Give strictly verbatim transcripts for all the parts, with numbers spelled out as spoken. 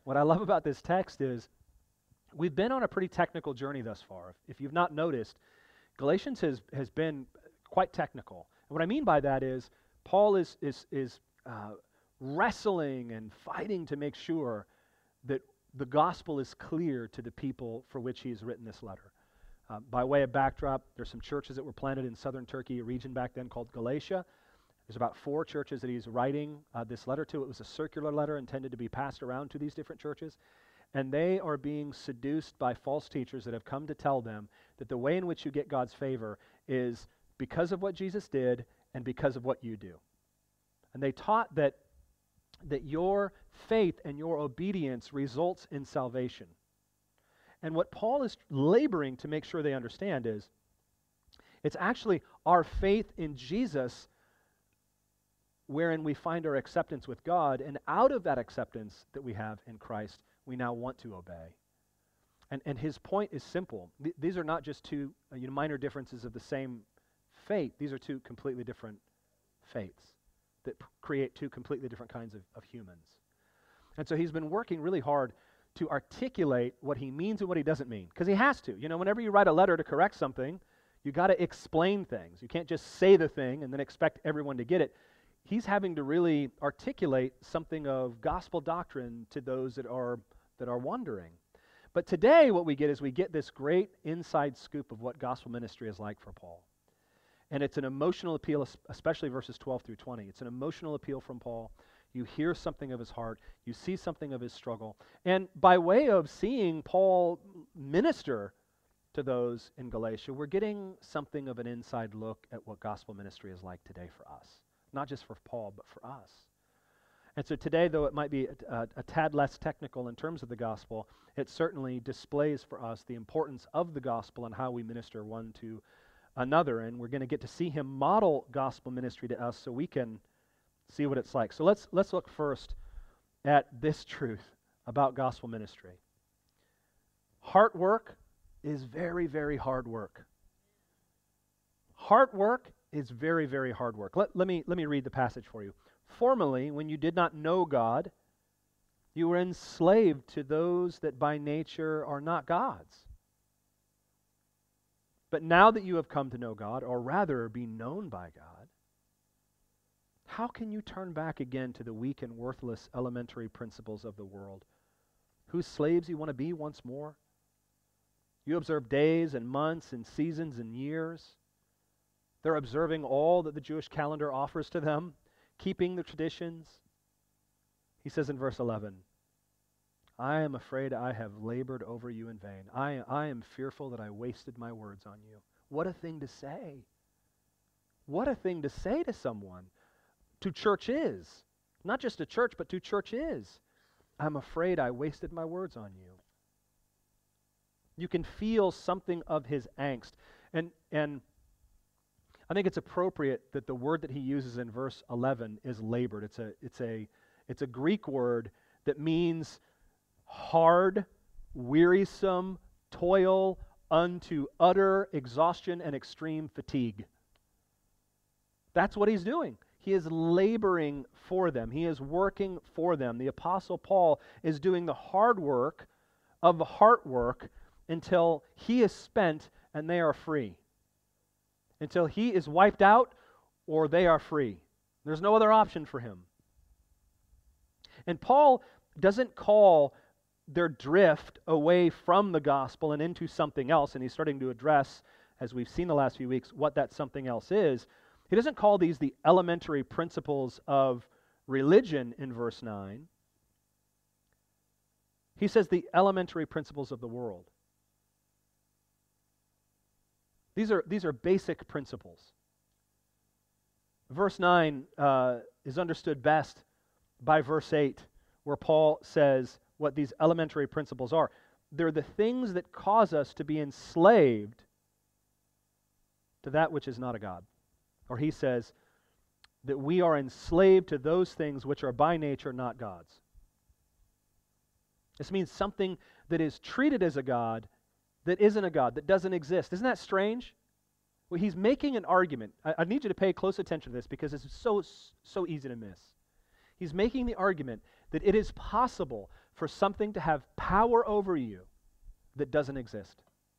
What I love about this text is we've been on a pretty technical journey thus far. If, if you've not noticed, Galatians has, has been quite technical. And what I mean by that is Paul is, is, is uh, wrestling and fighting to make sure that the gospel is clear to the people for which he has written this letter. Uh, by way of backdrop, there's some churches that were planted in southern Turkey, a region back then called Galatia. There's about four churches that he's writing uh, this letter to. It was a circular letter intended to be passed around to these different churches. And they are being seduced by false teachers that have come to tell them that the way in which you get God's favor is because of what Jesus did and because of what you do. And they taught that, that your faith and your obedience results in salvation. And what Paul is laboring to make sure they understand is it's actually our faith in Jesus wherein we find our acceptance with God, and out of that acceptance that we have in Christ, we now want to obey. And and his point is simple. Th- these are not just two uh, you know, minor differences of the same faith. These are two completely different faiths that p- create two completely different kinds of, of humans. And so he's been working really hard to articulate what he means and what he doesn't mean, because he has to. You know, whenever you write a letter to correct something, you got to explain things. You can't just say the thing and then expect everyone to get it. He's having to really articulate something of gospel doctrine to those that are that are wondering. But today what we get is we get this great inside scoop of what gospel ministry is like for Paul. And it's an emotional appeal, especially verses twelve through twenty. It's an emotional appeal from Paul. You hear something of his heart. You see something of his struggle. And by way of seeing Paul minister to those in Galatia, we're getting something of an inside look at what gospel ministry is like today for us. Not just for Paul, but for us. And so today, though it might be a, a, a tad less technical in terms of the gospel, it certainly displays for us the importance of the gospel and how we minister one to another. And we're going to get to see him model gospel ministry to us so we can see what it's like. So let's let's look first at this truth about gospel ministry. Heart work is very, very hard work. Heart work is very, very hard work. Let, let me let me read the passage for you. Formerly, when you did not know God, you were enslaved to those that by nature are not God's. But now that you have come to know God, or rather be known by God, how can you turn back again to the weak and worthless elementary principles of the world, whose slaves you want to be once more? You observe days and months and seasons and years. They're observing all that the Jewish calendar offers to them, keeping the traditions. He says in verse eleven, I am afraid I have labored over you in vain. I, I am fearful that I wasted my words on you. What a thing to say. What a thing to say to someone. To churches. Not just to church, but to churches. I'm afraid I wasted my words on you. You can feel something of his angst. And and I think it's appropriate that the word that he uses in verse eleven is labored. It's a it's a it's a Greek word that means hard, wearisome, toil unto utter exhaustion and extreme fatigue. That's what he's doing. He is laboring for them. He is working for them. The Apostle Paul is doing the hard work of the heart work until he is spent and they are free. Until he is wiped out or they are free. There's no other option for him. And Paul doesn't call their drift away from the gospel and into something else, and he's starting to address, as we've seen the last few weeks, what that something else is. He doesn't call these the elementary principles of religion in verse nine. He says the elementary principles of the world. These are, these are basic principles. Verse nine uh, is understood best by verse eight, where Paul says what these elementary principles are. They're the things that cause us to be enslaved to that which is not a God. Or he says that we are enslaved to those things which are by nature not God's. This means something that is treated as a God that isn't a God, that doesn't exist. Isn't that strange? Well, he's making an argument. I, I need you to pay close attention to this because it's so, so easy to miss. He's making the argument that it is possible for something to have power over you that doesn't exist.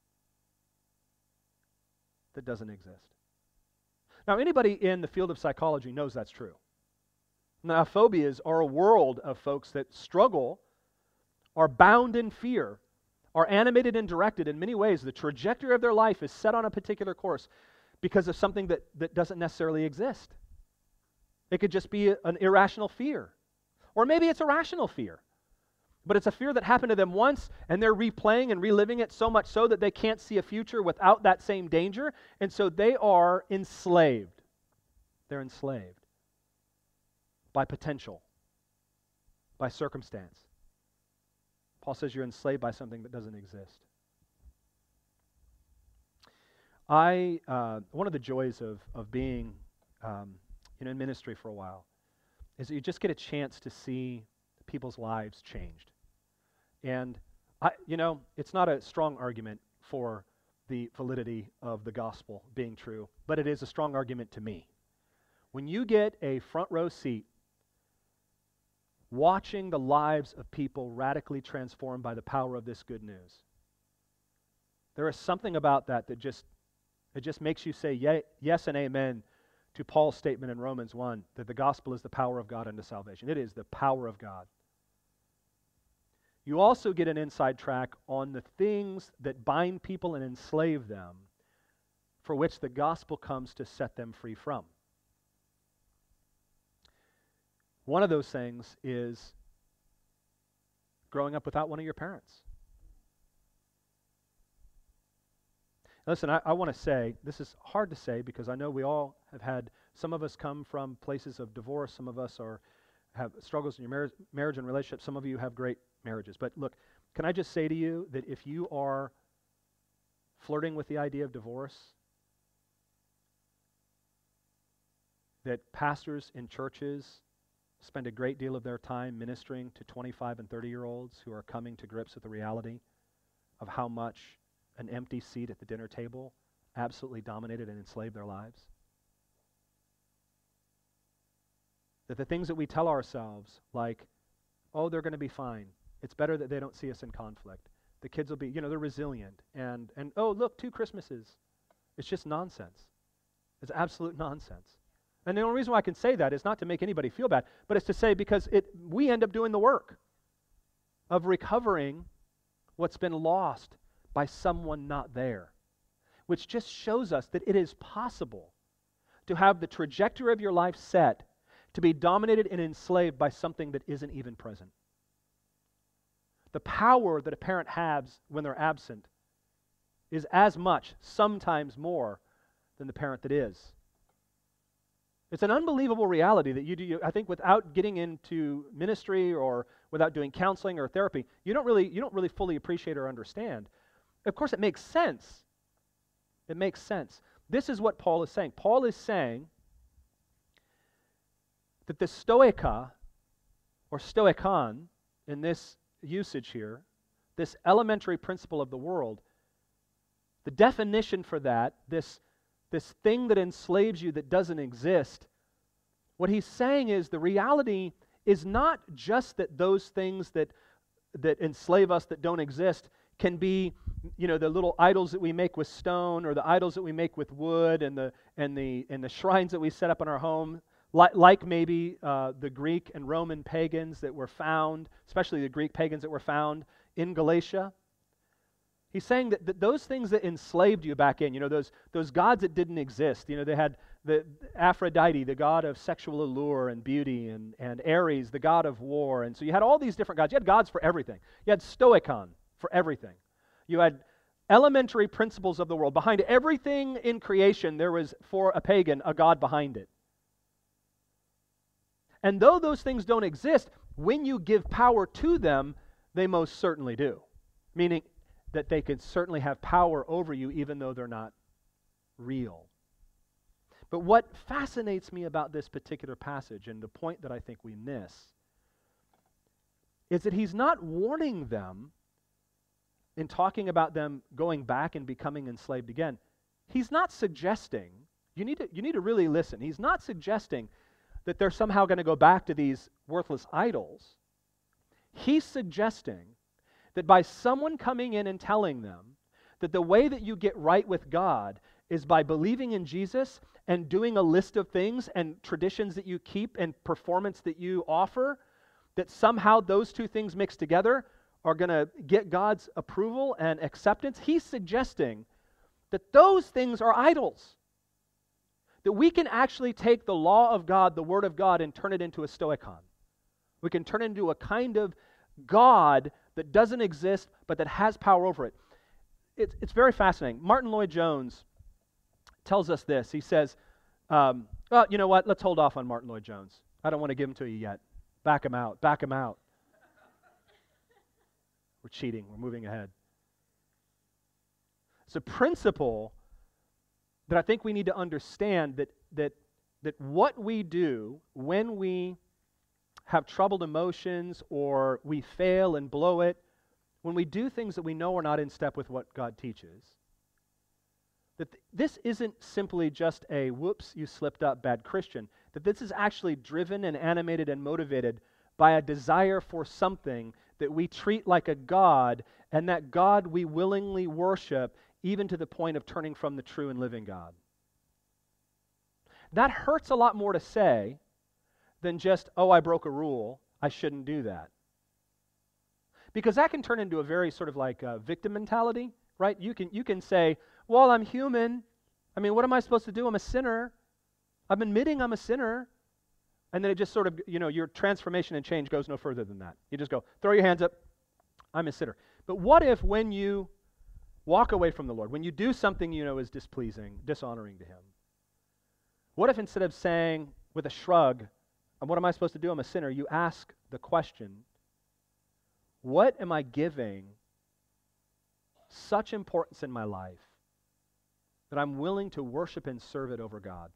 That doesn't exist. Now, anybody in the field of psychology knows that's true. Now, phobias are a world of folks that struggle, are bound in fear, are animated and directed in many ways. The trajectory of their life is set on a particular course because of something that, that doesn't necessarily exist. It could just be a, an irrational fear. Or maybe it's a rational fear. But it's a fear that happened to them once, and they're replaying and reliving it so much so that they can't see a future without that same danger, and so they are enslaved. They're enslaved by potential, by circumstance. Paul says you're enslaved by something that doesn't exist. I uh, one of the joys of of being um, you know, in ministry for a while is that you just get a chance to see people's lives changed. And, I, you know, it's not a strong argument for the validity of the gospel being true, but it is a strong argument to me. When you get a front row seat watching the lives of people radically transformed by the power of this good news, there is something about that that just, it just makes you say ye- yes and amen to Paul's statement in Romans one that the gospel is the power of God unto salvation. It is the power of God. You also get an inside track on the things that bind people and enslave them, for which the gospel comes to set them free from. One of those things is growing up without one of your parents. Listen, I, I want to say, this is hard to say because I know we all have had, some of us come from places of divorce, some of us are have struggles in your marriage, marriage and relationship, some of you have great marriages. But look, can I just say to you that if you are flirting with the idea of divorce, that pastors in churches spend a great deal of their time ministering to twenty-five and thirty-year-olds who are coming to grips with the reality of how much an empty seat at the dinner table absolutely dominated and enslaved their lives. That the things that we tell ourselves, like, oh, they're going to be fine. It's better that they don't see us in conflict. The kids will be, you know, they're resilient. And, and oh, look, two Christmases. It's just nonsense. It's absolute nonsense. And the only reason why I can say that is not to make anybody feel bad, but it's to say because it we end up doing the work of recovering what's been lost by someone not there, which just shows us that it is possible to have the trajectory of your life set to be dominated and enslaved by something that isn't even present. The power that a parent has when they're absent is as much, sometimes more, than the parent that is. It's an unbelievable reality that you do. I think without getting into ministry or without doing counseling or therapy, you don't really you don't really fully appreciate or understand. Of course, it makes sense. It makes sense. This is what Paul is saying. Paul is saying that the stoica, or stoikon, in this usage here, this elementary principle of the world, the definition for that, this, this thing that enslaves you that doesn't exist, what he's saying is the reality is not just that those things that, that enslave us that don't exist can be, you know, the little idols that we make with stone or the idols that we make with wood and the, and the, and the shrines that we set up in our home. Like, like maybe uh, the Greek and Roman pagans that were found, especially the Greek pagans that were found in Galatia. He's saying that, that those things that enslaved you back in, you know, those, those gods that didn't exist, you know, they had the Aphrodite, the god of sexual allure and beauty, and, and Ares, the god of war. And so you had all these different gods. You had gods for everything. You had stoikon for everything. You had elementary principles of the world. Behind everything in creation, there was, for a pagan, a god behind it. And though those things don't exist, when you give power to them, they most certainly do. Meaning that they could certainly have power over you even though they're not real. But what fascinates me about this particular passage, and the point that I think we miss, is that he's not warning them in talking about them going back and becoming enslaved again. He's not suggesting, you need to, you need to really listen, he's not suggesting that they're somehow going to go back to these worthless idols. He's suggesting that by someone coming in and telling them that the way that you get right with God is by believing in Jesus and doing a list of things and traditions that you keep and performance that you offer, that somehow those two things mixed together are going to get God's approval and acceptance. He's suggesting that those things are idols. That we can actually take the law of God, the Word of God, and turn it into a stoichon. We can turn it into a kind of God that doesn't exist, but that has power over it. It's, it's very fascinating. Martin Lloyd-Jones tells us this. He says, um, well, you know what? Let's hold off on Martin Lloyd-Jones. I don't want to give him to you yet. Back him out. Back him out. We're cheating. We're moving ahead. It's a principle that I think we need to understand, that that that what we do when we have troubled emotions or we fail and blow it, when we do things that we know are not in step with what God teaches, that th- this isn't simply just a whoops, you slipped up, bad Christian, that this is actually driven and animated and motivated by a desire for something that we treat like a God, and that God we willingly worship, even to the point of turning from the true and living God. That hurts a lot more to say than just, oh, I broke a rule, I shouldn't do that. Because that can turn into a very sort of like a victim mentality, right? You can, you can say, well, I'm human. I mean, what am I supposed to do? I'm a sinner. I'm admitting I'm a sinner. And then it just sort of, you know, your transformation and change goes no further than that. You just go, throw your hands up, I'm a sinner. But what if when you walk away from the Lord, when you do something you know is displeasing, dishonoring to Him, what if instead of saying with a shrug, what am I supposed to do? I'm a sinner, you ask the question, what am I giving such importance in my life that I'm willing to worship and serve it over God?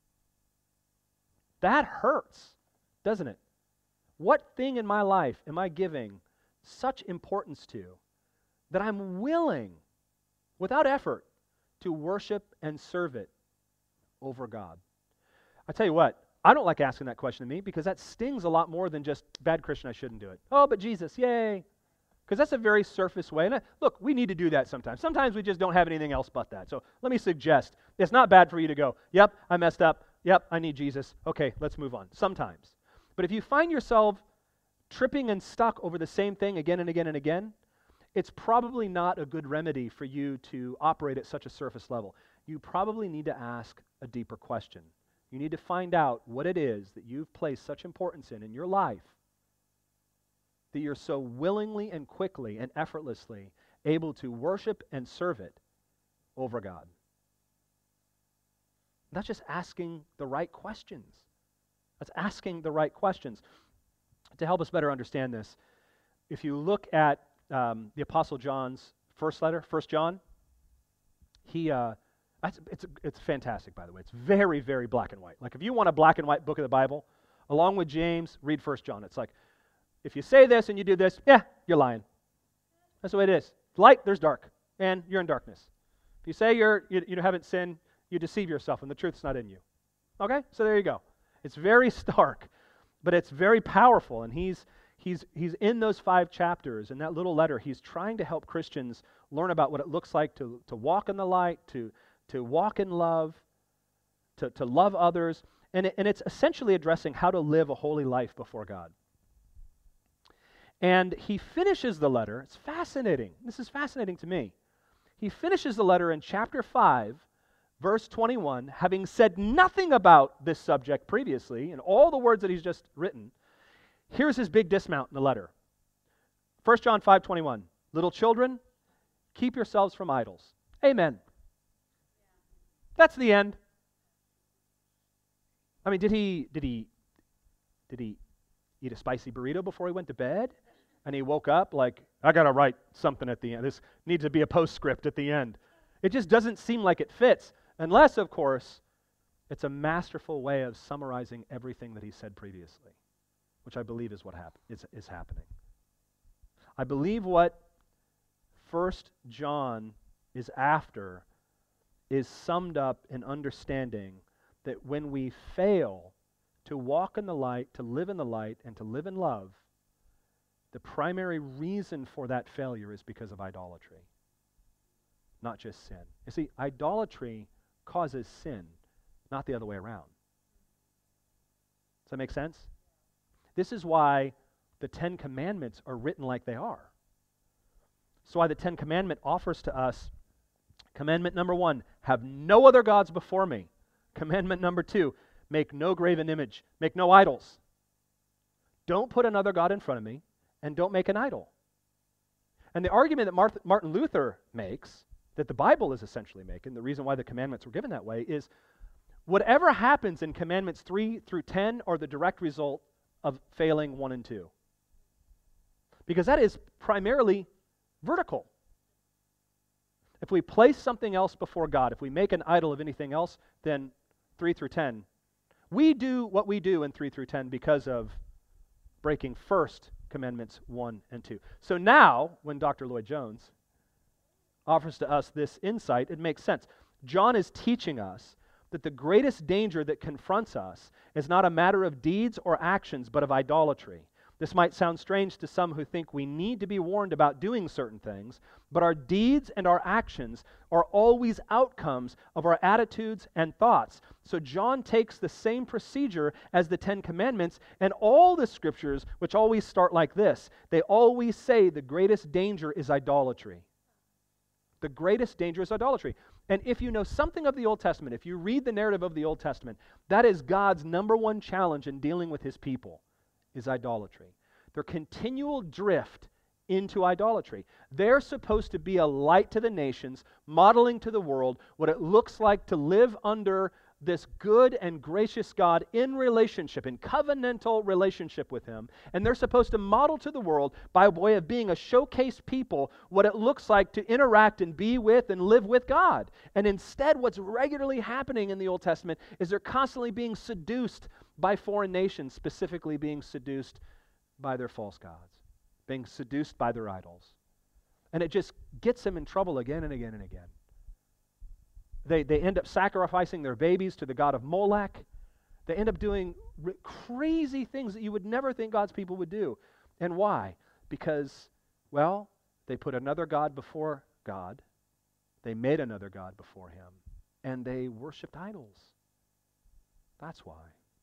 That hurts, doesn't it? What thing in my life am I giving such importance to that I'm willing, without effort, to worship and serve it over God? I tell you what, I don't like asking that question to me, because that stings a lot more than just, bad Christian, I shouldn't do it. Oh, but Jesus, yay. Because that's a very surface way. And I, look, we need to do that sometimes. Sometimes we just don't have anything else but that. So let me suggest, it's not bad for you to go, yep, I messed up. Yep, I need Jesus. Okay, let's move on. Sometimes. But if you find yourself tripping and stuck over the same thing again and again and again, it's probably not a good remedy for you to operate at such a surface level. You probably need to ask a deeper question. You need to find out what it is that you've placed such importance in in your life that you're so willingly and quickly and effortlessly able to worship and serve it over God. Not just asking the right questions. That's asking the right questions. To help us better understand this, if you look at um, the Apostle John's first letter, First John, he, uh, it's, it's, it's fantastic, by the way. It's very, very black and white. Like if you want a black and white book of the Bible, along with James, read First John. It's like, if you say this and you do this, yeah, you're lying. That's the way it is. Light, there's dark, and you're in darkness. If you say you're, you, you haven't sinned, you deceive yourself, and the truth's not in you. Okay? So there you go. It's very stark, but it's very powerful, and he's he's he's in those five chapters, in that little letter, he's trying to help Christians learn about what it looks like to, to walk in the light, to, to walk in love, to, to love others, and, it, and it's essentially addressing how to live a holy life before God. And he finishes the letter, it's fascinating, this is fascinating to me. He finishes the letter in chapter five, verse twenty-one, having said nothing about this subject previously, in all the words that he's just written, here's his big dismount in the letter. First John five twenty-one, little children, keep yourselves from idols. Amen. That's the end. I mean, did he did he did he eat a spicy burrito before he went to bed? And he woke up like, I gotta write something at the end. This needs to be a postscript at the end. It just doesn't seem like it fits. Unless, of course, it's a masterful way of summarizing everything that he said previously, which I believe is what hap- is, is happening. I believe what First John is after is summed up in understanding that when we fail to walk in the light, to live in the light, and to live in love, the primary reason for that failure is because of idolatry, not just sin. You see, idolatry causes sin, not the other way around. Does that make sense? This is why the Ten Commandments are written like they are. So why the Ten Commandment offers to us, commandment number one, have no other gods before me. Commandment number two, make no graven image, make no idols. Don't put another God in front of me, and don't make an idol. And the argument that Martin Luther makes, that the Bible is essentially making, the reason why the commandments were given that way, is whatever happens in commandments three through ten are the direct result of failing one and two. Because that is primarily vertical. If we place something else before God, if we make an idol of anything else, then three through ten, we do what we do in three through ten because of breaking first commandments one and two. So now, when Doctor Lloyd Jones offers to us this insight, it makes sense. John is teaching us that the greatest danger that confronts us is not a matter of deeds or actions, but of idolatry. This might sound strange to some who think we need to be warned about doing certain things, but our deeds and our actions are always outcomes of our attitudes and thoughts. So John takes the same procedure as the Ten Commandments, and all the scriptures, which always start like this, they always say the greatest danger is idolatry. The greatest danger is idolatry. And if you know something of the Old Testament, if you read the narrative of the Old Testament, that is God's number one challenge in dealing with his people, is idolatry. Their continual drift into idolatry. They're supposed to be a light to the nations, modeling to the world what it looks like to live under this good and gracious God in relationship, in covenantal relationship with him. And they're supposed to model to the world, by way of being a showcase people, what it looks like to interact and be with and live with God. And instead, what's regularly happening in the Old Testament is they're constantly being seduced by foreign nations, specifically being seduced by their false gods, being seduced by their idols. And it just gets them in trouble again and again and again. They, they end up sacrificing their babies to the god of Molech. They end up doing r- crazy things that you would never think God's people would do. And why? Because, well, they put another god before God. They made another god before him. And they worshiped idols. That's why.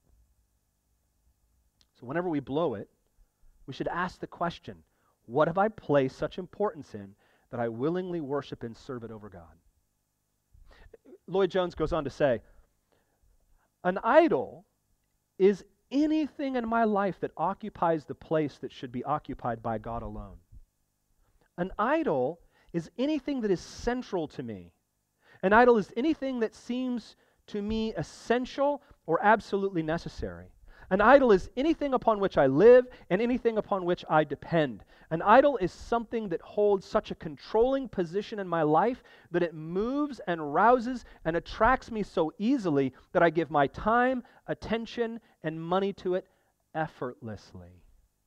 So whenever we blow it, we should ask the question, what have I placed such importance in that I willingly worship and serve it over God? Lloyd Jones goes on to say, an idol is anything in my life that occupies the place that should be occupied by God alone. An idol is anything that is central to me. An idol is anything that seems to me essential or absolutely necessary. An idol is anything upon which I live and anything upon which I depend. An idol is something that holds such a controlling position in my life that it moves and rouses and attracts me so easily that I give my time, attention, and money to it effortlessly.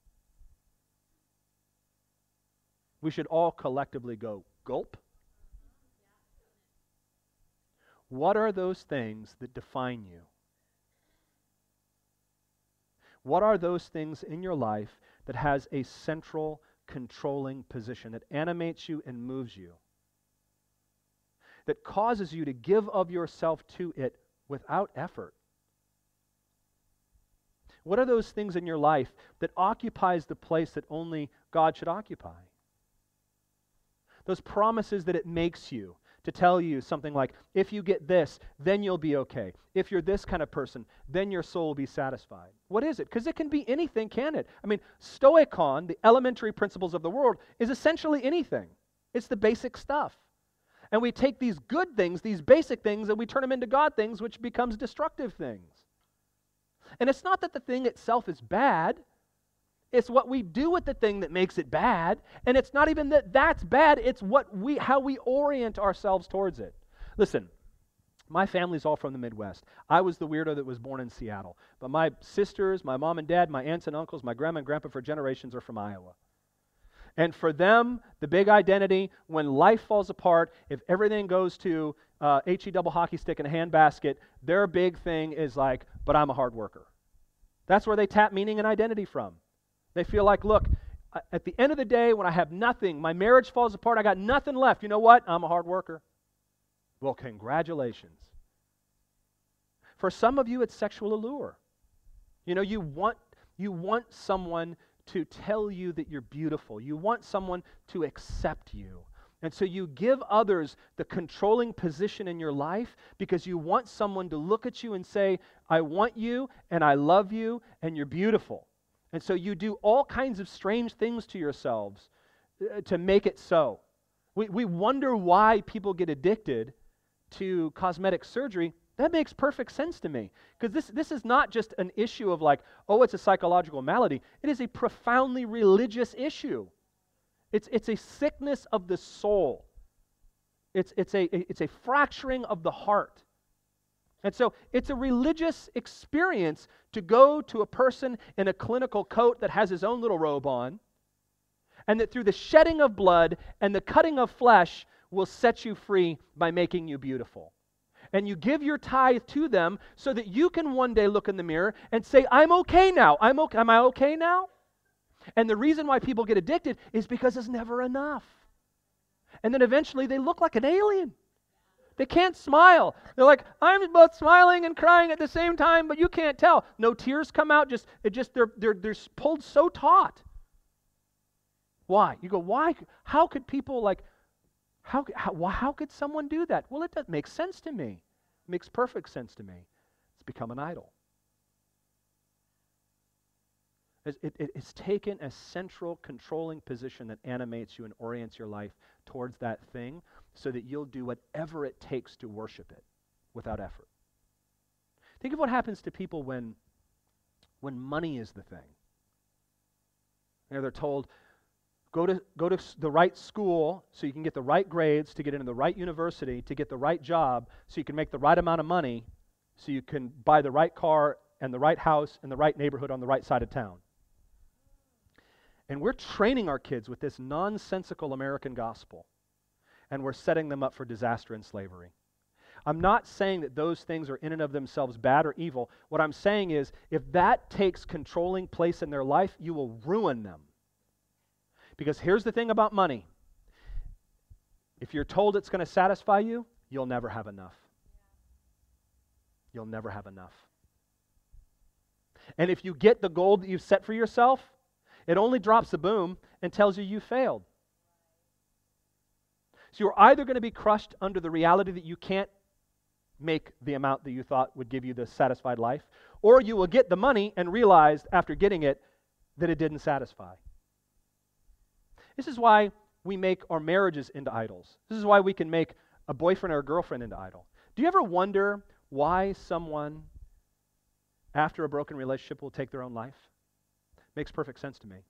We should all collectively go, gulp. What are those things that define you? What are those things in your life that has a central controlling position, that animates you and moves you, that causes you to give of yourself to it without effort? What are those things in your life that occupies the place that only God should occupy? Those promises that it makes you, to tell you something like, if you get this, then you'll be okay. If you're this kind of person, then your soul will be satisfied. What is it? Because it can be anything, can it? I mean, stoikon, the elementary principles of the world, is essentially anything. It's the basic stuff. And we take these good things, these basic things, and we turn them into God things, which becomes destructive things. And it's not that the thing itself is bad. It's what we do with the thing that makes it bad, and it's not even that that's bad, it's what we how we orient ourselves towards it. Listen, my family's all from the Midwest. I was the weirdo that was born in Seattle, but my sisters, my mom and dad, my aunts and uncles, my grandma and grandpa for generations are from Iowa. And for them, the big identity, when life falls apart, if everything goes to uh, H E double hockey stick and a handbasket, their big thing is like, but I'm a hard worker. That's where they tap meaning and identity from. They feel like, look, I- at the end of the day, when I have nothing, my marriage falls apart, I got nothing left. You know what? I'm a hard worker. Well, congratulations. For some of you, it's sexual allure. You know, you want you want someone to tell you that you're beautiful. You want someone to accept you. And so you give others the controlling position in your life because you want someone to look at you and say, I want you, and I love you, and you're beautiful. And so you do all kinds of strange things to yourselves uh, to make it so. We, we wonder why people get addicted to cosmetic surgery. That makes perfect sense to me. Because this, this is not just an issue of like, oh, it's a psychological malady. It is a profoundly religious issue. It's, it's a sickness of the soul. It's, it's, a, it's a fracturing of the heart. And so it's a religious experience to go to a person in a clinical coat that has his own little robe on, and that through the shedding of blood and the cutting of flesh will set you free by making you beautiful. And you give your tithe to them so that you can one day look in the mirror and say, I'm okay now. I'm okay. Am I okay now? And the reason why people get addicted is because it's never enough. And then eventually they look like an alien. They can't smile. They're like, I'm both smiling and crying at the same time, but you can't tell. No tears come out. Just it just they're they're they're pulled so taut. Why? You go, why? How could people like How, how, how could someone do that? Well, it doesn't make sense to me. It makes perfect sense to me. It's become an idol. It, it, it's taken a central controlling position that animates you and orients your life towards that thing so that you'll do whatever it takes to worship it without effort. Think of what happens to people when, when money is the thing. You know, they're told, Go to go to the right school so you can get the right grades to get into the right university, to get the right job so you can make the right amount of money so you can buy the right car and the right house and the right neighborhood on the right side of town. And we're training our kids with this nonsensical American gospel, and we're setting them up for disaster and slavery. I'm not saying that those things are in and of themselves bad or evil. What I'm saying is if that takes controlling place in their life, you will ruin them. Because here's the thing about money. If you're told it's going to satisfy you, you'll never have enough. You'll never have enough. And if you get the goal that you've set for yourself, it only drops the boom and tells you you failed. So you're either going to be crushed under the reality that you can't make the amount that you thought would give you the satisfied life, or you will get the money and realize after getting it that it didn't satisfy. This is why we make our marriages into idols. This is why we can make a boyfriend or a girlfriend into idol. Do you ever wonder why someone, after a broken relationship, will take their own life? Makes perfect sense to me.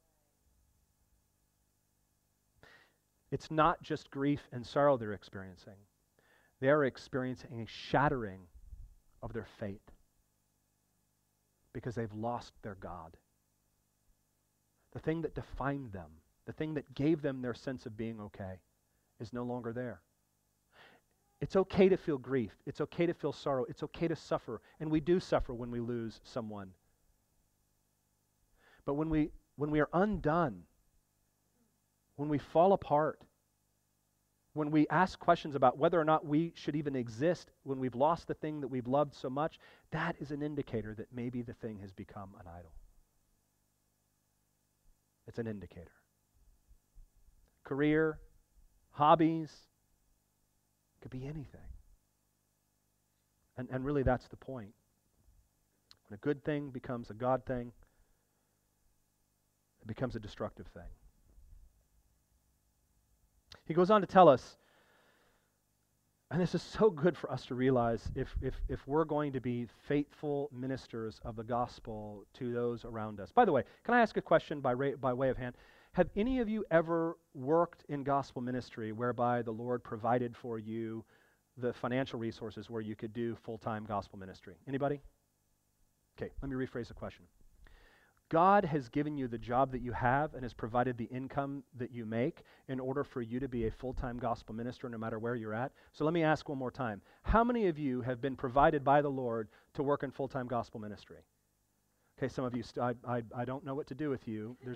It's not just grief and sorrow they're experiencing. They are experiencing a shattering of their faith because they've lost their God. The thing that defined them, the thing that gave them their sense of being okay, is no longer there. It's okay to feel grief. It's okay to feel sorrow. It's okay to suffer. And we do suffer when we lose someone. But when we when we are undone, when we fall apart, when we ask questions about whether or not we should even exist, when we've lost the thing that we've loved so much, that is an indicator that maybe the thing has become an idol. It's an indicator. Career, hobbies, could be anything. And, and really that's the point. When a good thing becomes a God thing, it becomes a destructive thing. He goes on to tell us, and this is so good for us to realize if, if, if we're going to be faithful ministers of the gospel to those around us. By the way, can I ask a question by, ra- by way of hand? Have any of you ever worked in gospel ministry whereby the Lord provided for you the financial resources where you could do full-time gospel ministry? Anybody? Okay, let me rephrase the question. God has given you the job that you have and has provided the income that you make in order for you to be a full-time gospel minister no matter where you're at. So let me ask one more time. How many of you have been provided by the Lord to work in full-time gospel ministry? Okay, some of you, st- I, I, I don't know what to do with you. There's a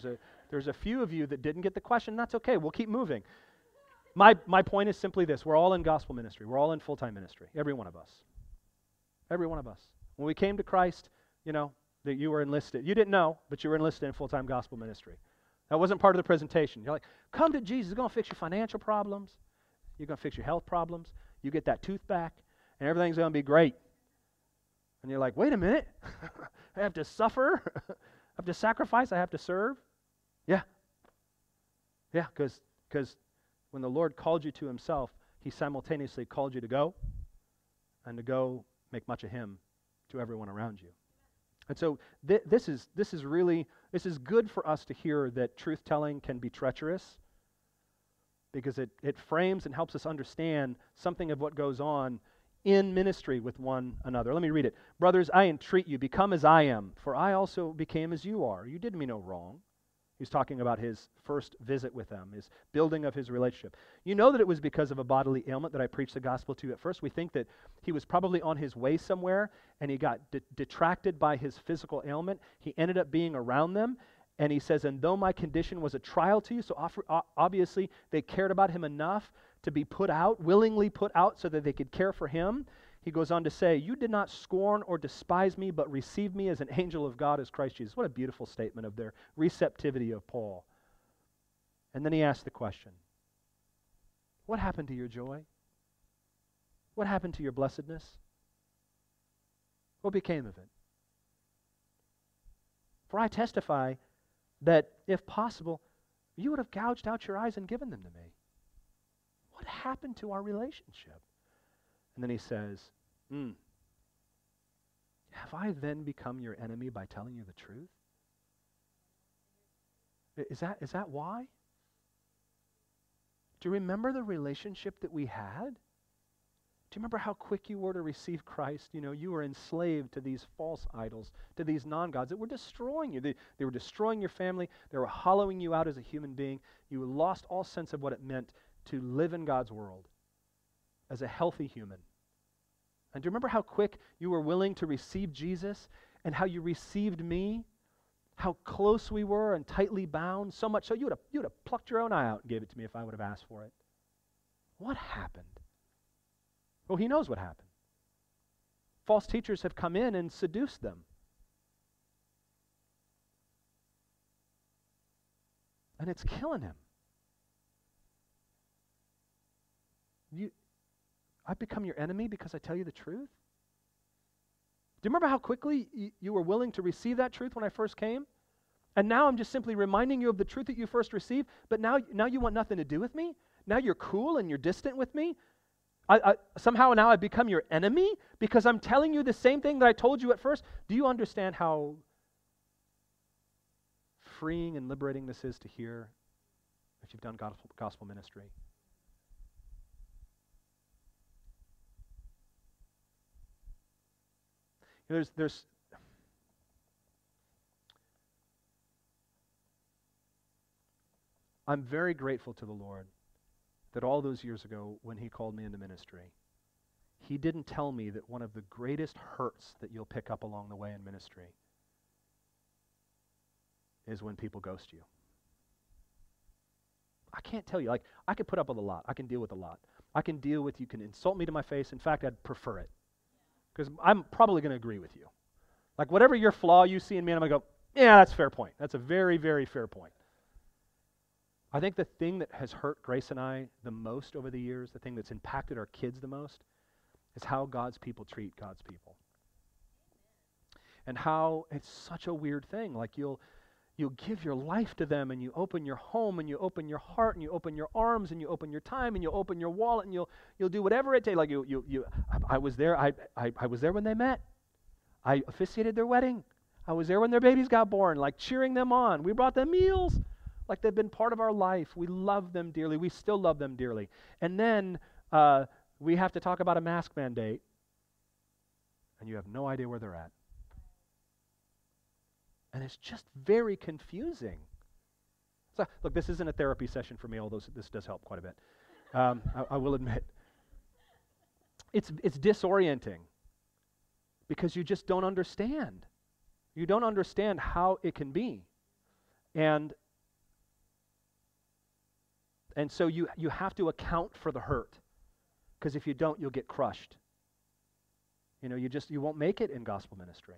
There's a few of you that didn't get the question. That's okay. We'll keep moving. My, my point is simply this. We're all in gospel ministry. We're all in full-time ministry. Every one of us. Every one of us. When we came to Christ, you know, that you were enlisted. You didn't know, but you were enlisted in full-time gospel ministry. That wasn't part of the presentation. You're like, come to Jesus. He's going to fix your financial problems. You're going to fix your health problems. You get that tooth back, and everything's going to be great. And you're like, wait a minute. I have to suffer. I have to sacrifice. I have to serve. Yeah. Yeah, because because when the Lord called you to himself, he simultaneously called you to go and to go make much of him to everyone around you. And so th- this is this is really, this is good for us to hear that truth-telling can be treacherous, because it, it frames and helps us understand something of what goes on in ministry with one another. Let me read it. Brothers, I entreat you, become as I am, for I also became as you are. You did me no wrong. He's talking about his first visit with them, his building of his relationship. You know that it was because of a bodily ailment that I preached the gospel to you at first. We think that he was probably on his way somewhere, and he got de- detracted by his physical ailment. He ended up being around them, and he says, and though my condition was a trial to you, so off- obviously they cared about him enough to be put out, willingly put out so that they could care for him. He goes on to say, you did not scorn or despise me, but received me as an angel of God, as Christ Jesus. What a beautiful statement of their receptivity of Paul. And then he asked the question, what happened to your joy? What happened to your blessedness? What became of it? For I testify that, if possible, you would have gouged out your eyes and given them to me. What happened to our relationship? And then he says, mm, have I then become your enemy by telling you the truth? Is that, is that why? Do you remember the relationship that we had? Do you remember how quick you were to receive Christ? You know, you were enslaved to these false idols, to these non-gods that were destroying you. They, they were destroying your family. They were hollowing you out as a human being. You lost all sense of what it meant to live in God's world as a healthy human. And do you remember how quick you were willing to receive Jesus, and how you received me? How close we were and tightly bound, so much so you would have, you would have plucked your own eye out and gave it to me if I would have asked for it. What happened? Well, he knows what happened. False teachers have come in and seduced them. And it's killing him. You, I've become your enemy because I tell you the truth? Do you remember how quickly y- you were willing to receive that truth when I first came? And now I'm just simply reminding you of the truth that you first received, but now, now you want nothing to do with me? Now you're cool and you're distant with me? I, I, somehow now I've become your enemy because I'm telling you the same thing that I told you at first? Do you understand how freeing and liberating this is to hear if you've done gospel, gospel ministry? There's, there's, I'm very grateful to the Lord that all those years ago when he called me into ministry, he didn't tell me that one of the greatest hurts that you'll pick up along the way in ministry is when people ghost you. I can't tell you. Like, I could put up with a lot. I can deal with a lot. I can deal with, you can insult me to my face. In fact, I'd prefer it. Because I'm probably going to agree with you. Like, whatever your flaw you see in me, I'm going to go, yeah, that's a fair point. That's a very, very fair point. I think the thing that has hurt Grace and I the most over the years, the thing that's impacted our kids the most, is how God's people treat God's people. And how it's such a weird thing. Like, you'll you'll give your life to them, and you open your home, and you open your heart, and you open your arms, and you open your time, and you'll open your wallet, and you'll you'll do whatever it takes. Like, you you you I, I was there, I, I I was there when they met. I officiated their wedding. I was there when their babies got born, like cheering them on. We brought them meals. Like, they've been part of our life. We love them dearly. We still love them dearly. And then uh, we have to talk about a mask mandate, and you have no idea where they're at. And it's just very confusing. So, look, this isn't a therapy session for me, although this does help quite a bit. Um, I, I will admit. It's, it's disorienting because you just don't understand. You don't understand how it can be. And And so you, you have to account for the hurt, because if you don't, you'll get crushed. You know, you just, you won't make it in gospel ministry.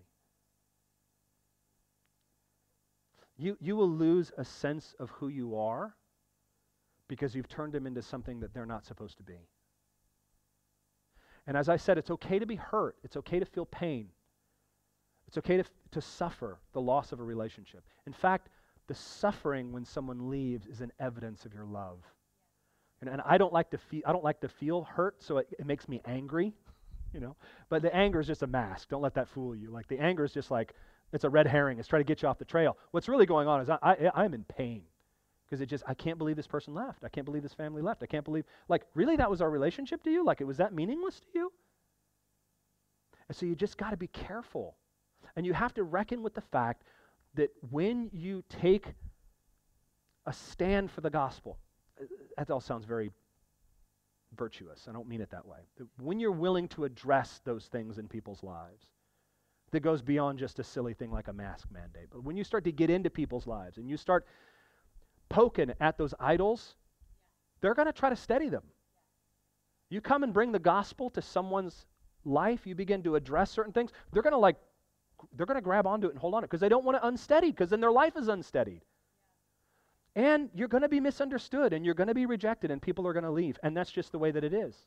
You, you will lose a sense of who you are because you've turned them into something that they're not supposed to be. And as I said, it's okay to be hurt. It's okay to feel pain. It's okay to, to suffer the loss of a relationship. In fact, the suffering when someone leaves is an evidence of your love. And, and I don't like to feel I don't like to feel hurt, so it, it makes me angry, you know. But the anger is just a mask. Don't let that fool you. Like the anger is just like it's a red herring. It's trying to get you off the trail. What's really going on is I, I I'm in pain because it just I can't believe this person left. I can't believe this family left. I can't believe like really that was our relationship to you? Like it was that meaningless to you? And so you just got to be careful. And you have to reckon with the fact that when you take a stand for the gospel, that all sounds very virtuous. I don't mean it that way. When you're willing to address those things in people's lives, that goes beyond just a silly thing like a mask mandate. But when you start to get into people's lives and you start poking at those idols, they're going to try to steady them. You come and bring the gospel to someone's life, you begin to address certain things, they're going to like They're going to grab onto it and hold on to it because they don't want it unsteadied because then their life is unsteadied. And you're going to be misunderstood and you're going to be rejected and people are going to leave. And that's just the way that it is.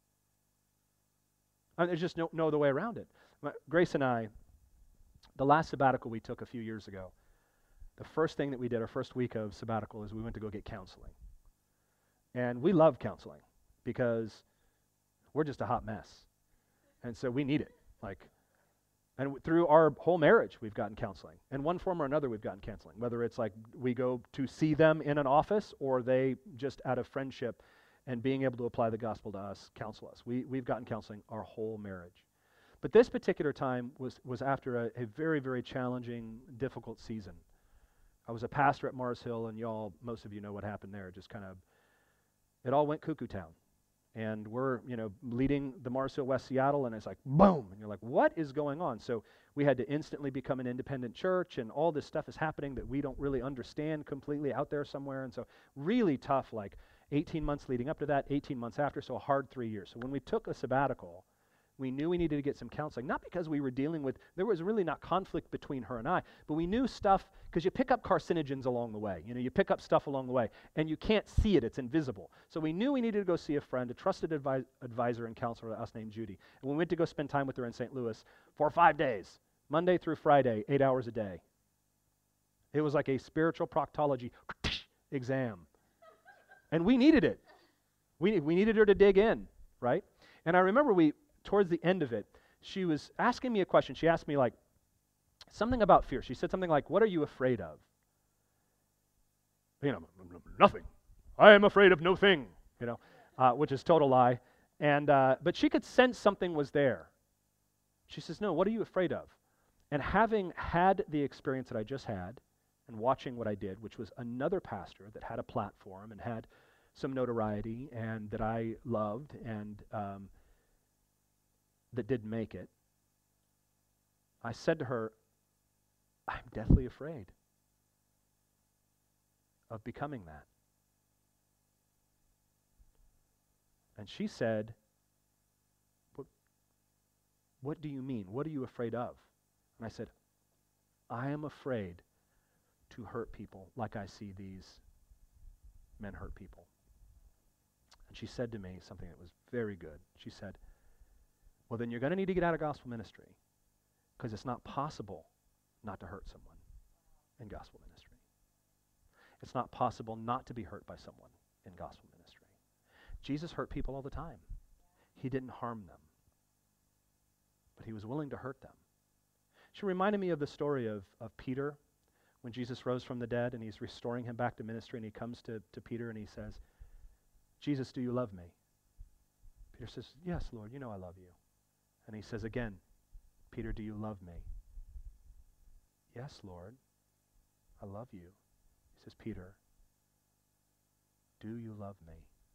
And there's just no, no other way around it. My, Grace and I, the last sabbatical we took a few years ago, the first thing that we did, our first week of sabbatical, is we went to go get counseling. And we love counseling because we're just a hot mess. And so we need it. Like, And w- through our whole marriage, we've gotten counseling. In one form or another, we've gotten counseling. Whether it's like we go to see them in an office or they just out of friendship and being able to apply the gospel to us, counsel us. We, we've gotten counseling our whole marriage. But this particular time was, was after a, a very, very challenging, difficult season. I was a pastor at Mars Hill, and y'all, most of you know what happened there. It just kind of, it all went cuckoo town. And we're, you know, leading the Mars Hill West Seattle, and it's like, boom! And you're like, what is going on? So we had to instantly become an independent church, and all this stuff is happening that we don't really understand completely out there somewhere. And so really tough, like eighteen months leading up to that, eighteen months after, so a hard three years. So when we took a sabbatical, we knew we needed to get some counseling, not because we were dealing with, there was really not conflict between her and I, but we knew stuff, because you pick up carcinogens along the way. You know, you pick up stuff along the way, and you can't see it, it's invisible. So we knew we needed to go see a friend, a trusted advi- advisor and counselor to us named Judy. And we went to go spend time with her in Saint Louis for five days, Monday through Friday, eight hours a day. It was like a spiritual proctology exam. And we needed it. We, we needed her to dig in, right? And I remember we, towards the end of it, she was asking me a question. She asked me like, something about fear. She said something like, what are you afraid of? You know, nothing. I am afraid of no thing, you know, uh, which is total lie. And uh, but she could sense something was there. She says, no, what are you afraid of? And having had the experience that I just had and watching what I did, which was another pastor that had a platform and had some notoriety and that I loved and um, that didn't make it, I said to her, I'm deathly afraid of becoming that. And she said, what, what do you mean? What are you afraid of? And I said, I am afraid to hurt people like I see these men hurt people. And she said to me something that was very good. She said, well, then you're going to need to get out of gospel ministry because it's not possible not to hurt someone in gospel ministry. It's not possible not to be hurt by someone in gospel ministry. Jesus hurt people all the time. He didn't harm them, but he was willing to hurt them. She reminded me of the story of, of Peter when Jesus rose from the dead and he's restoring him back to ministry, and he comes to, to Peter and he says, Jesus, do you love me? Peter says, yes, Lord, you know I love you. And he says again, Peter, do you love me? Yes, Lord, I love you. He says, Peter, do you love me?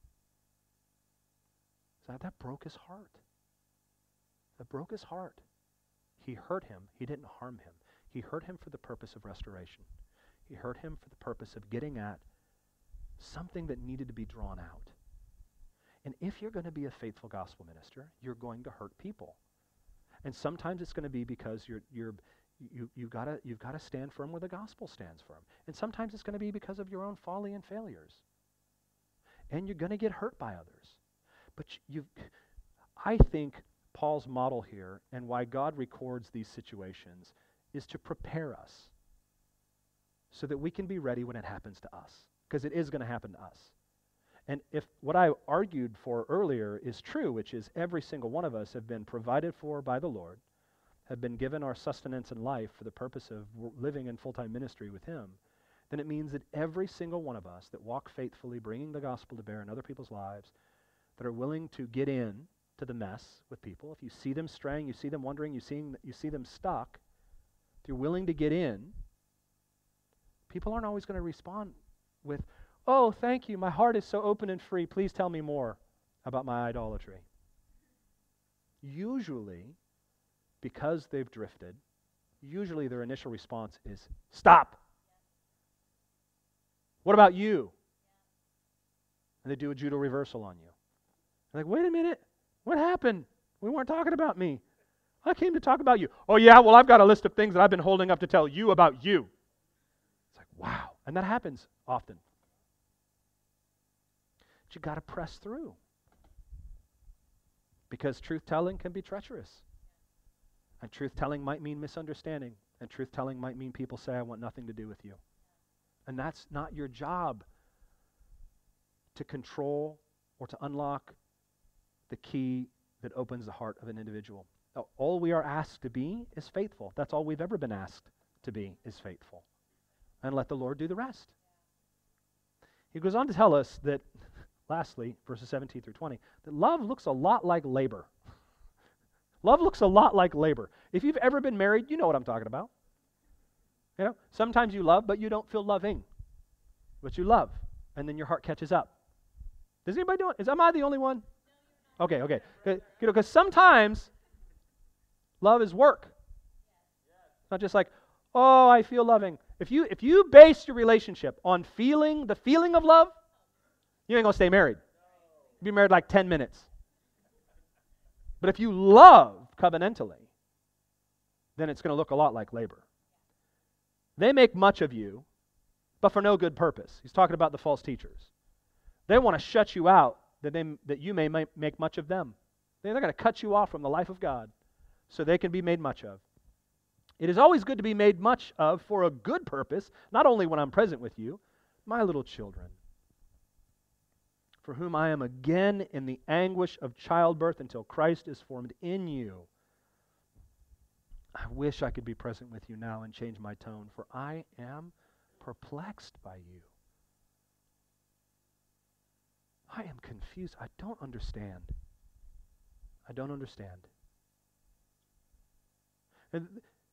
So that, that broke his heart. That broke his heart. He hurt him. He didn't harm him. He hurt him for the purpose of restoration. He hurt him for the purpose of getting at something that needed to be drawn out. And if you're going to be a faithful gospel minister, you're going to hurt people. And sometimes it's going to be because you're you're you you've got to you've got to stand firm where the gospel stands firm. And sometimes it's going to be because of your own folly and failures. And you're going to get hurt by others. But you I think Paul's model here and why God records these situations is to prepare us so that we can be ready when it happens to us, because it is going to happen to us. And if what I argued for earlier is true, which is every single one of us have been provided for by the Lord, have been given our sustenance in life for the purpose of w- living in full-time ministry with Him, then it means that every single one of us that walk faithfully, bringing the gospel to bear in other people's lives, that are willing to get in to the mess with people, if you see them straying, you see them wandering, you see, you see them stuck, if you're willing to get in, people aren't always going to respond with, "Oh, thank you, my heart is so open and free, please tell me more about my idolatry." Usually, because they've drifted, usually their initial response is, "Stop! What about you?" And they do a judo reversal on you. They're like, "Wait a minute, what happened? We weren't talking about me. I came to talk about you." "Oh yeah, well I've got a list of things that I've been holding up to tell you about you." It's like, wow. And that happens often. But you got to press through. Because truth-telling can be treacherous. And truth-telling might mean misunderstanding. And truth-telling might mean people say, "I want nothing to do with you." And that's not your job to control or to unlock the key that opens the heart of an individual. All we are asked to be is faithful. That's all we've ever been asked to be, is faithful. And let the Lord do the rest. He goes on to tell us that, lastly, verses seventeen through twenty, that love looks a lot like labor. Love looks a lot like labor. If you've ever been married, you know what I'm talking about. You know, sometimes you love, but you don't feel loving. But you love, and then your heart catches up. Does anybody do it? Is am I the only one? Okay, okay. You know, because sometimes love is work. It's not just like, "Oh, I feel loving." If you if you base your relationship on feeling the feeling of love, you ain't gonna stay married. You'll be married like ten minutes. But if you love covenantally, then it's going to look a lot like labor. They make much of you, but for no good purpose. He's talking about the false teachers. They want to shut you out that they that you may make much of them. They're going to cut you off from the life of God so they can be made much of. It is always good to be made much of for a good purpose, not only when I'm present with you, my little children, for whom I am again in the anguish of childbirth until Christ is formed in you. I wish I could be present with you now and change my tone, for I am perplexed by you. I am confused. I don't understand. I don't understand. And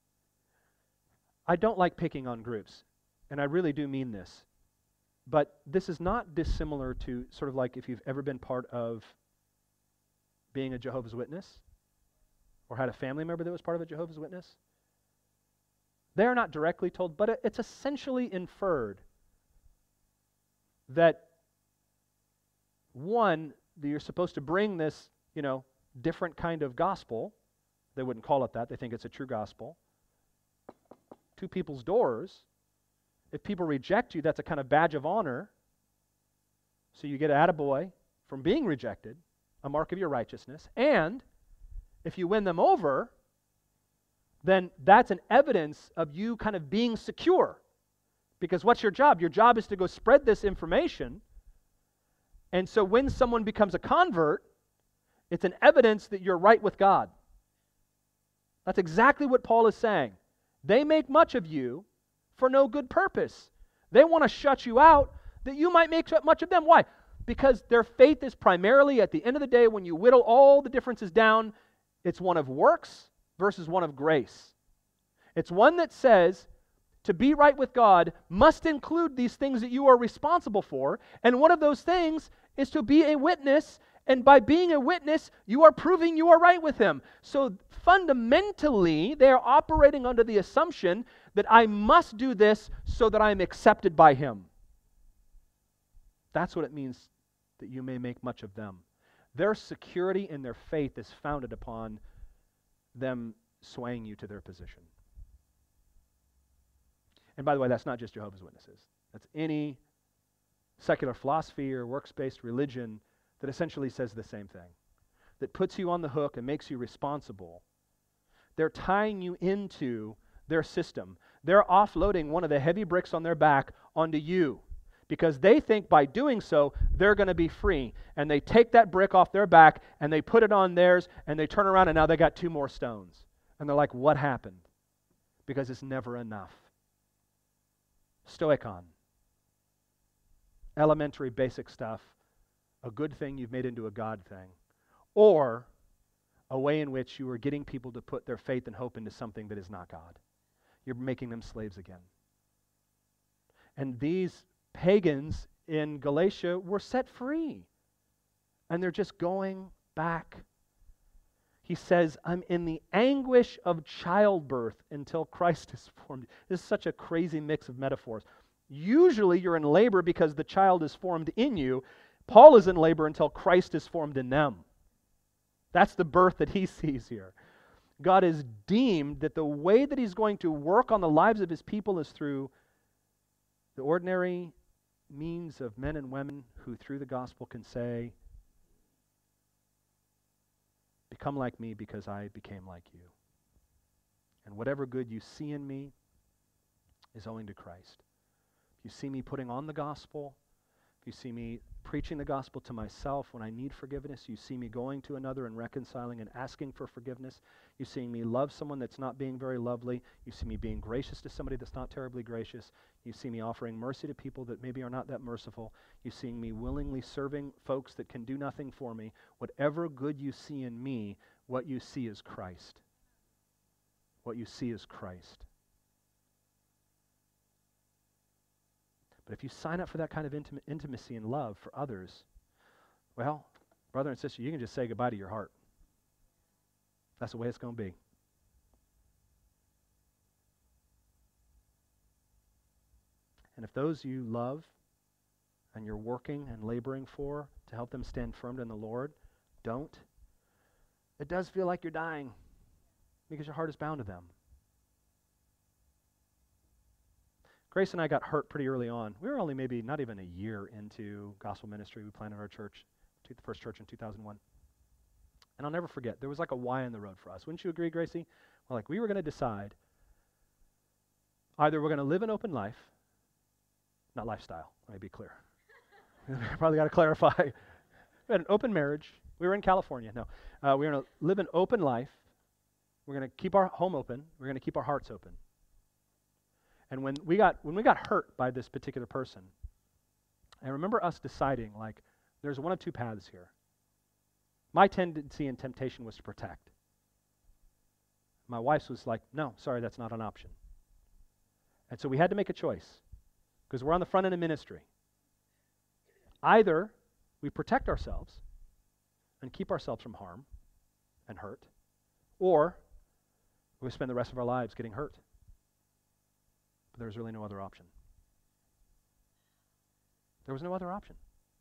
I don't like picking on groups, and I really do mean this. But this is not dissimilar to sort of like if you've ever been part of being a Jehovah's Witness or had a family member that was part of a Jehovah's Witness. They're not directly told, but it's essentially inferred that, one, that you're supposed to bring this, you know, different kind of gospel. They wouldn't call it that. They think it's a true gospel. To people's doors. If people reject you, that's a kind of badge of honor. So you get an attaboy from being rejected, a mark of your righteousness. And if you win them over, then that's an evidence of you kind of being secure. Because what's your job? Your job is to go spread this information. And so when someone becomes a convert, it's an evidence that you're right with God. That's exactly what Paul is saying. They make much of you for no good purpose. They want to shut you out that you might make much of them. Why? Because their faith is primarily, at the end of the day, when you whittle all the differences down, it's one of works versus one of grace. It's one that says to be right with God must include these things that you are responsible for, and one of those things is to be a witness, and by being a witness, you are proving you are right with Him. So fundamentally, they are operating under the assumption that I must do this so that I am accepted by Him. That's what it means that you may make much of them. Their security in their faith is founded upon them swaying you to their position. And by the way, that's not just Jehovah's Witnesses. That's any secular philosophy or works-based religion that essentially says the same thing, that puts you on the hook and makes you responsible. They're tying you into their system. They're offloading one of the heavy bricks on their back onto you because they think by doing so, they're going to be free. And they take that brick off their back and they put it on theirs and they turn around and now they got two more stones. And they're like, what happened? Because it's never enough. Stoikon. Elementary, basic stuff. A good thing you've made into a God thing. Or a way in which you are getting people to put their faith and hope into something that is not God. You're making them slaves again. And these pagans in Galatia were set free. And they're just going back. He says, I'm in the anguish of childbirth until Christ is formed. This is such a crazy mix of metaphors. Usually you're in labor because the child is formed in you. Paul is in labor until Christ is formed in them. That's the birth that he sees here. God has deemed that the way that he's going to work on the lives of his people is through the ordinary means of men and women who through the gospel can say, become like me because I became like you. And whatever good you see in me is owing to Christ. If you see me putting on the gospel, if you see me preaching the gospel to myself when I need forgiveness, you see me going to another and reconciling and asking for forgiveness, you see me love someone that's not being very lovely, you see me being gracious to somebody that's not terribly gracious, you see me offering mercy to people that maybe are not that merciful, you see me willingly serving folks that can do nothing for me, whatever good you see in me, what you see is Christ. What you see is Christ. But if you sign up for that kind of intim- intimacy and love for others, well, brother and sister, you can just say goodbye to your heart. That's the way it's going to be. And if those you love and you're working and laboring for to help them stand firm in the Lord, don't, it does feel like you're dying because your heart is bound to them. Grace and I got hurt pretty early on. We were only maybe not even a year into gospel ministry. We planted our church, the first church in two thousand one. And I'll never forget, there was like a Y in the road for us. Wouldn't you agree, Gracie? Well, like we were going to decide either we're going to live an open life, not lifestyle, let me be clear. Probably got to clarify. We had an open marriage. We were in California. No, uh, we were going to live an open life. We're going to keep our home open. We're going to keep our hearts open. And when we got when we got hurt by this particular person, I remember us deciding, like, there's one of two paths here. My tendency and temptation was to protect. My wife's was like, no, sorry, that's not an option. And so we had to make a choice, because we're on the front end of ministry. Either we protect ourselves and keep ourselves from harm and hurt, or we spend the rest of our lives getting hurt. But there was really no other option. There was no other option.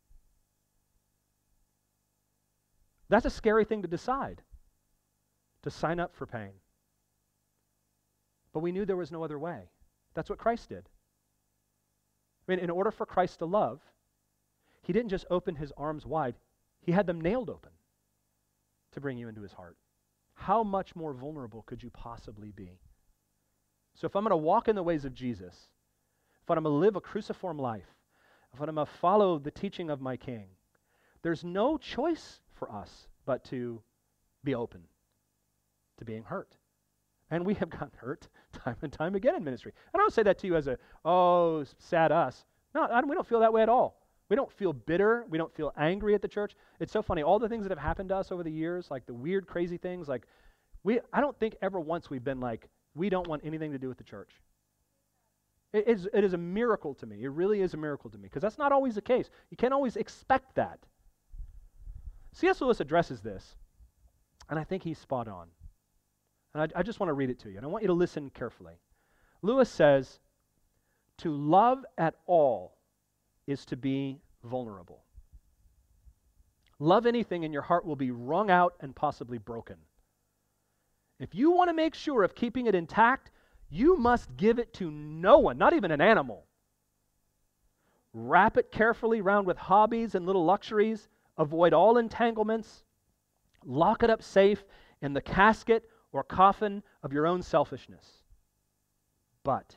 That's a scary thing to decide, to sign up for pain. But we knew there was no other way. That's what Christ did. I mean, in order for Christ to love, he didn't just open his arms wide, he had them nailed open to bring you into his heart. How much more vulnerable could you possibly be? So if I'm going to walk in the ways of Jesus, if I'm going to live a cruciform life, if I'm going to follow the teaching of my King, there's no choice for us but to be open to being hurt. And we have gotten hurt time and time again in ministry. I don't say that to you as a, oh, sad us. No, I don't, we don't feel that way at all. We don't feel bitter. We don't feel angry at the church. It's so funny. All the things that have happened to us over the years, like the weird, crazy things, like we, I don't think ever once we've been like, we don't want anything to do with the church. It is, it is a miracle to me. It really is a miracle to me, because that's not always the case. You can't always expect that. C S Lewis addresses this, and I think he's spot on. And I, I just want to read it to you, and I want you to listen carefully. Lewis says, to love at all is to be vulnerable. Love anything and your heart will be wrung out and possibly broken. If you want to make sure of keeping it intact, you must give it to no one, not even an animal. Wrap it carefully round with hobbies and little luxuries. Avoid all entanglements. Lock it up safe in the casket or coffin of your own selfishness. But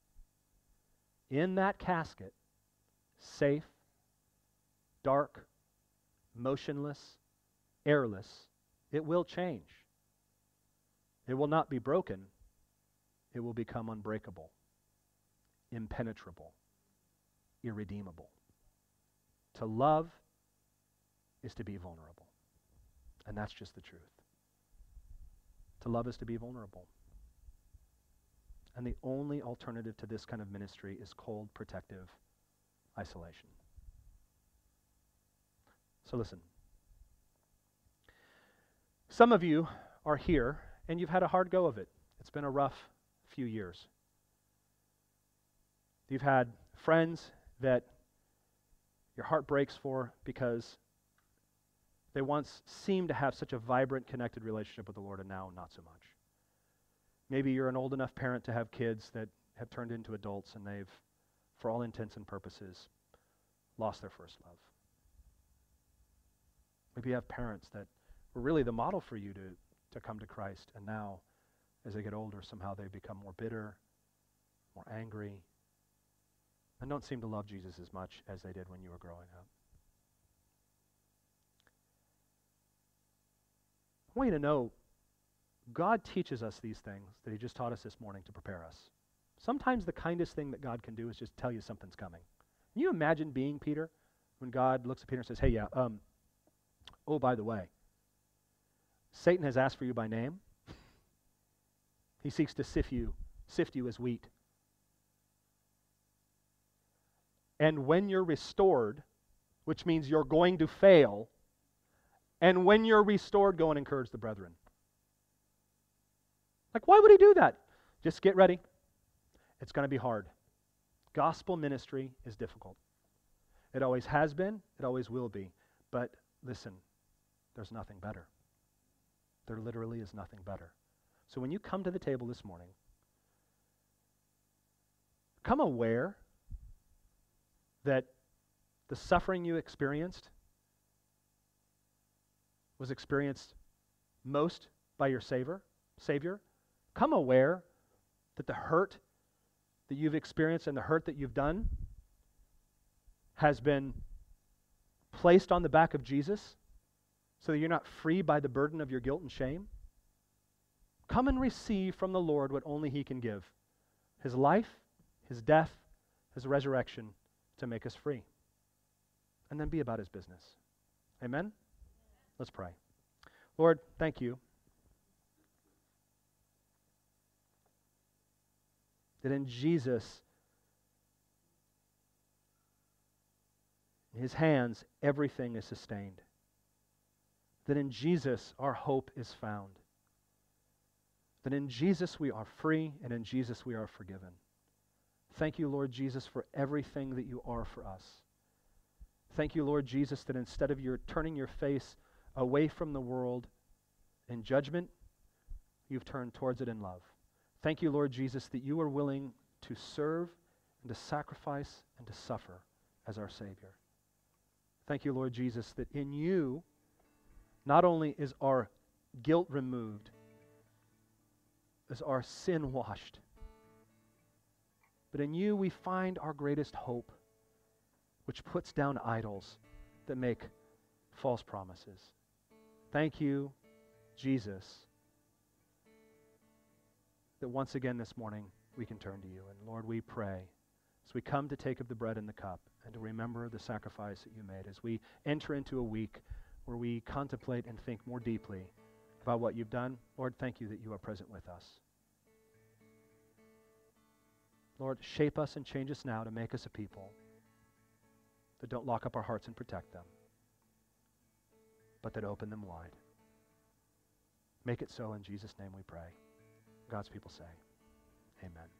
in that casket, safe, dark, motionless, airless, it will change. It will not be broken. It will become unbreakable, impenetrable, irredeemable. To love is to be vulnerable. And that's just the truth. To love is to be vulnerable. And the only alternative to this kind of ministry is cold, protective isolation. So listen. Some of you are here and you've had a hard go of it. It's been a rough few years. You've had friends that your heart breaks for because they once seemed to have such a vibrant, connected relationship with the Lord, and now not so much. Maybe you're an old enough parent to have kids that have turned into adults and they've, for all intents and purposes, lost their first love. Maybe you have parents that were really the model for you to, to come to Christ, and now, as they get older, somehow they become more bitter, more angry, and don't seem to love Jesus as much as they did when you were growing up. I want you to know, God teaches us these things that he just taught us this morning to prepare us. Sometimes the kindest thing that God can do is just tell you something's coming. Can you imagine being Peter when God looks at Peter and says, hey, yeah, um, oh, by the way, Satan has asked for you by name. He seeks to sift you, sift you as wheat. And when you're restored, which means you're going to fail, and when you're restored, go and encourage the brethren. Like, why would he do that? Just get ready. It's going to be hard. Gospel ministry is difficult. It always has been. It always will be. But listen, there's nothing better. There literally is nothing better. So when you come to the table this morning, come aware that the suffering you experienced was experienced most by your Savior. Savior. Come aware that the hurt that you've experienced and the hurt that you've done has been placed on the back of Jesus so that you're not free by the burden of your guilt and shame. Come and receive from the Lord what only he can give. His life, his death, his resurrection to make us free. And then be about his business. Amen? Let's pray. Lord, thank you that in Jesus, in his hands, everything is sustained. That in Jesus, our hope is found. That in Jesus we are free, and in Jesus we are forgiven. Thank you, Lord Jesus, for everything that you are for us. Thank you, Lord Jesus, that instead of your turning your face away from the world in judgment, you've turned towards it in love. Thank you, Lord Jesus, that you are willing to serve and to sacrifice and to suffer as our Savior. Thank you, Lord Jesus, that in you, not only is our guilt removed, is our sin washed, but in you we find our greatest hope, which puts down idols that make false promises. Thank you, Jesus, that once again this morning we can turn to you. And Lord, we pray as we come to take of the bread and the cup and to remember the sacrifice that you made, as we enter into a week where we contemplate and think more deeply about what you've done. Lord, thank you that you are present with us. Lord, shape us and change us now to make us a people that don't lock up our hearts and protect them, but that open them wide. Make it so in Jesus' name we pray. God's people say, amen.